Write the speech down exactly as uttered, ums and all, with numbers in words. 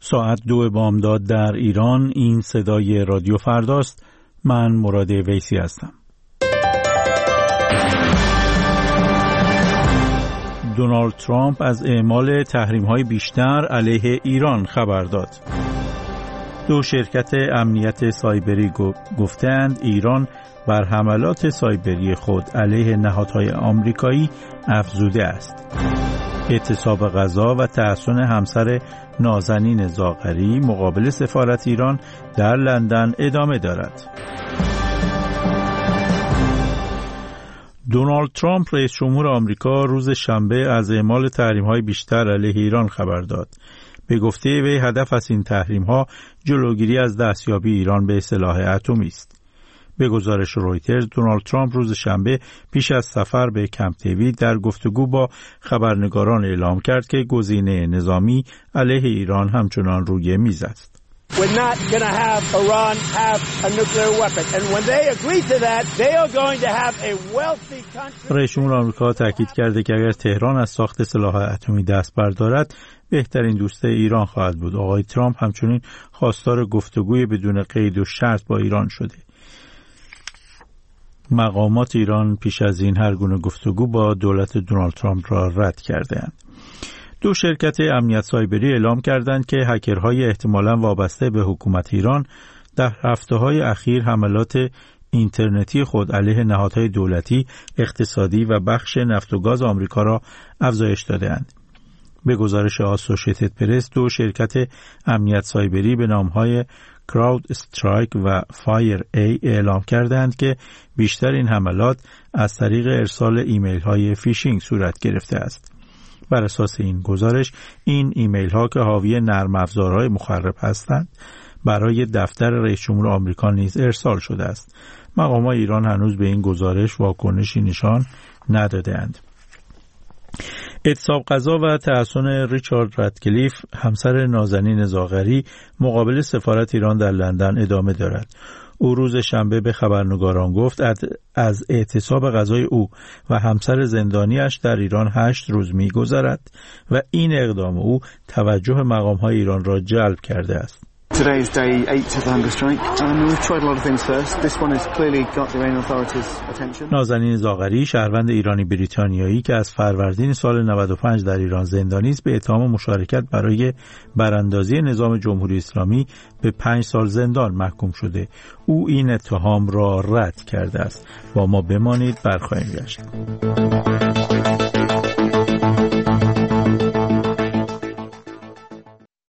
ساعت دو بامداد در ایران. این صدای رادیو فرداست. من مراد ویسی هستم. دونالد ترامپ از اعمال تحریم‌های بیشتر علیه ایران خبر داد. دو شرکت امنیت سایبری گفتند ایران بر حملات سایبری خود علیه نهادهای آمریکایی افزوده است. اعتصاب غذا و تحسن همسر نازنین زاغری مقابل سفارت ایران در لندن ادامه دارد. دونالد ترامپ رئیس جمهور آمریکا روز شنبه از اعمال تحریم‌های بیشتر علیه ایران خبر داد. به گفته وی هدف از این تحریم‌ها جلوگیری از دستیابی ایران به سلاح اتمی است. به گزارش رویترز، دونالد ترامپ روز شنبه پیش از سفر به کمپ دیوید در گفتگو با خبرنگاران اعلام کرد که گزینه نظامی علیه ایران همچنان روی میز است. We're not going to have Iran have a nuclear weapon. And when they agree to that, they are going to have a wealthy country. رئیس جمهور آمریکا تاکید کرده که اگر تهران از ساخت سلاح اتمی دست بردارد، بهترین دوست ایران خواهد بود. آقای ترامپ همچنین خواستار گفتگوی بدون قید و شرط با ایران شده. مقامات ایران پیش از این هر گونه گفتگو با دولت دونالد ترامپ را رد کردند. دو شرکت امنیت سایبری اعلام کردند که هکرهای احتمالاً وابسته به حکومت ایران در هفته‌های اخیر حملات اینترنتی خود علیه نهادهای دولتی، اقتصادی و بخش نفت و گاز آمریکا را افزایش داده‌اند. به گزارش آسوشیتد پرس، دو شرکت امنیت سایبری به نام‌های کراود استرایک و فایر ای اعلام کردند که بیشتر این حملات از طریق ارسال ایمیل‌های فیشینگ صورت گرفته است. بر اساس این گزارش، این ایمیل ها که حاوی نرم افزارهای مخرب هستند برای دفتر رئیس جمهور آمریکا نیز ارسال شده است. مقامات ایران هنوز به این گزارش واکنشی نشان نداده‌اند. اعتصاب غذا و تحسن ریچارد رادکلیف، همسر نازنین زاغری، مقابل سفارت ایران در لندن ادامه دارد. او روز شنبه به خبرنگاران گفت از اعتصاب غذای او و همسر زندانیش در ایران هشت روز می‌گذرد و این اقدام او توجه مقام‌های ایران را جلب کرده است. Today is day eight of the hunger strike and we've tried a lot of things first. This one has clearly got the Iranian authorities' attention. نازنین زاغری، شهروند ایرانی بریتانیایی که از فروردین سال نود و پنج در ایران زندانی است، به اتهام مشارکت برای براندازی نظام جمهوری اسلامی به پنج سال زندان محکوم شده. او این اتهام را رد کرده است. با ما بمانید، برخواهیم گشت.